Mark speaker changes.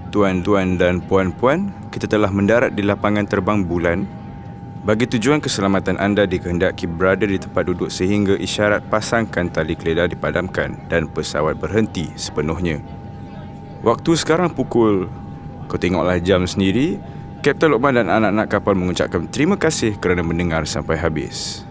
Speaker 1: Tuan-tuan dan puan-puan, kita telah mendarat di lapangan terbang bulan. Bagi tujuan keselamatan anda dikehendaki berada di tempat duduk sehingga isyarat pasangkan tali keledar dipadamkan dan pesawat berhenti sepenuhnya. Waktu sekarang pukul... Kau tengoklah jam sendiri. Kapten Lokman dan anak-anak kapal mengucapkan terima kasih kerana mendengar sampai habis.